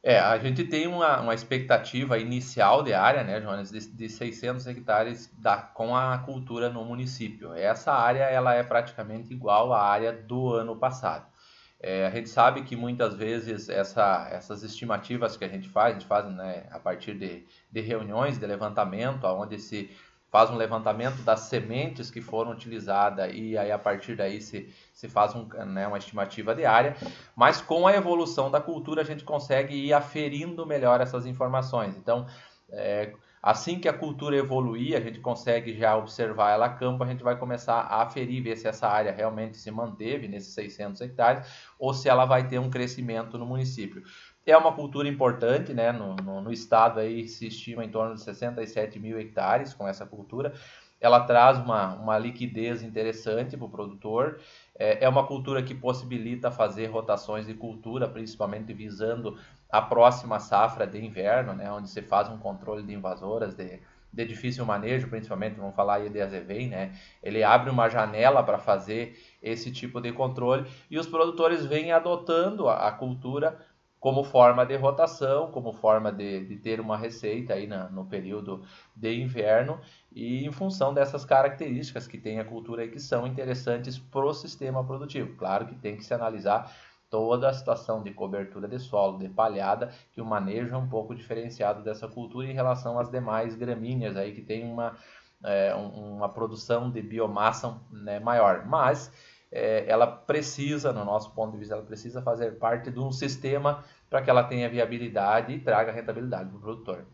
A gente tem uma expectativa inicial de área, né, Jonas, de 600 hectares com a cultura no município. Essa área ela é praticamente igual à área do ano passado. A gente sabe que muitas vezes essas estimativas que a gente faz, né, a partir de reuniões de levantamento, onde se faz um levantamento das sementes que foram utilizadas e aí a partir daí se faz né, uma estimativa de área, mas com a evolução da cultura a gente consegue ir aferindo melhor essas informações. Então, assim que a cultura evoluir, a gente consegue já observar ela a campo, a gente vai começar a aferir, ver se essa área realmente se manteve nesses 600 hectares ou se ela vai ter um crescimento no município. É uma cultura importante, né? No estado aí se estima em torno de 67 mil hectares com essa cultura. Ela traz uma liquidez interessante para o produtor. É uma cultura que possibilita fazer rotações de cultura, principalmente visando a próxima safra de inverno, né? Onde se faz um controle de invasoras de difícil manejo, principalmente, vamos falar aí de azevém, né? Ele abre uma janela para fazer esse tipo de controle e os produtores vêm adotando a cultura como forma de rotação, como forma de ter uma receita aí no período de inverno e em função dessas características que tem a cultura e que são interessantes para o sistema produtivo. Claro que tem que se analisar toda a situação de cobertura de solo, de palhada, que o manejo é um pouco diferenciado dessa cultura em relação às demais gramíneas aí que tem uma produção de biomassa, né, maior. Mas ela precisa, no nosso ponto de vista, ela precisa fazer parte de um sistema para que ela tenha viabilidade e traga rentabilidade para o produtor.